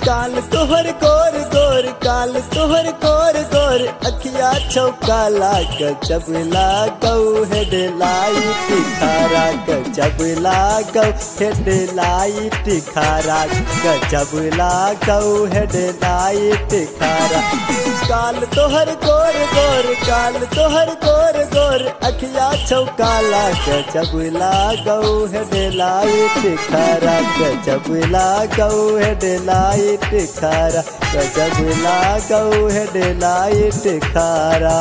काल तोहर गोर गोर काल तोहर गोर गोर अखिया चौकाला गजब लागौ हेडलाइट खारा गजब लागौ हेडलाइट खारा गजब लागौ हेडलाइट खारा काल तोहर गोर गोर काल तोहर गोर गोर अखिया चौकाला गजब लागौ हेडलाइट खारा गजब लागौ हेडलाइट खारा गजब लागौ हेडलाइट खारा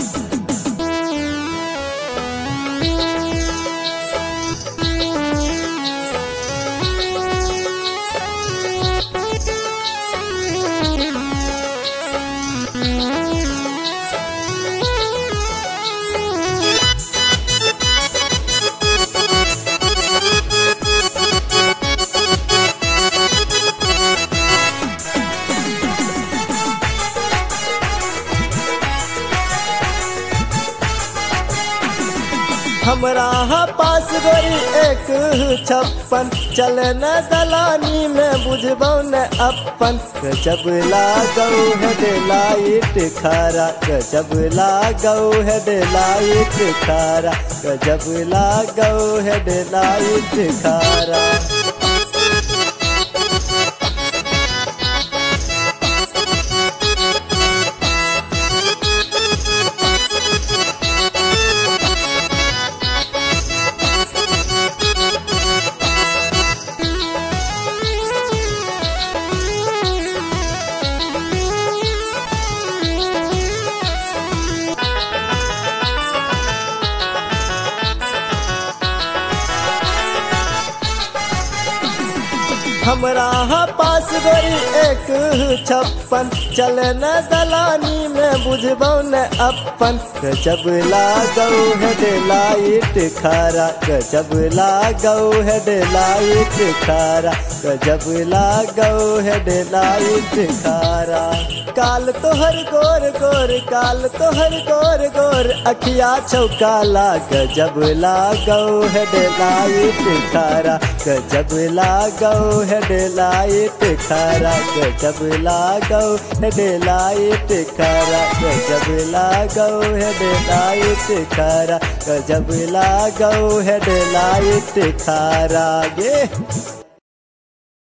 हमरा पास गोरी 156 चले न दलानी में बुझबौ न अपन गजब लागौ हेडलाइट खारा गजब लागौ हेडलाइट खारा गजब लागौ हेडलाइट खारा हमरा पास गोरी 156 चले न दलानी में बुझबौ न अपन गजब लागौ हेडलाइट खारा गजब लागौ हेडलाइट खारा गजब लागौ हेडलाइट खारा काल तोहर गोर गोर काल तोहर गोर गोर अखिया चौकाला गजब लागौ हेडलाइट खारा गजब लागौ हेडलाइट खारा गजब लागौ हेडलाइट खारा गजब लागौ हेडलाइट खारा गजब लागौ हेडलाइट खारा गे